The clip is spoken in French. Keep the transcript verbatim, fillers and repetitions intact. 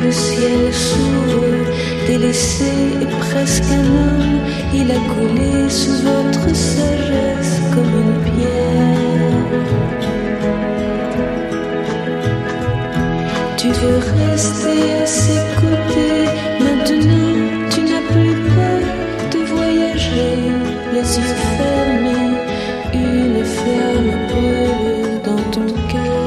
le ciel s'ouvre, délaissé et presque un homme, il a coulé sous votre sagesse comme une pierre. Tu veux rester à ses côtés, maintenant tu n'as plus peur de voyager, les yeux